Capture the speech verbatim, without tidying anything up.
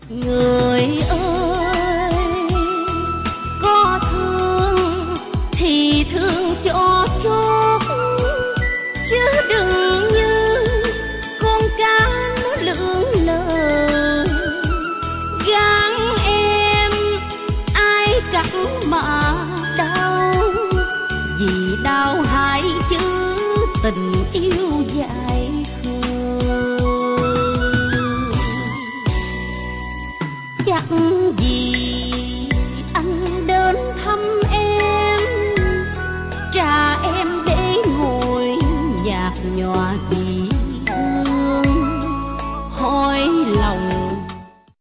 Người ơi, có thương thì thương cho chốt, chứ đừng như con cá nó lưỡng lờ. Gán em ai cắt mà đau, vì đau hại chứ tình yêu dài khờ. Chắc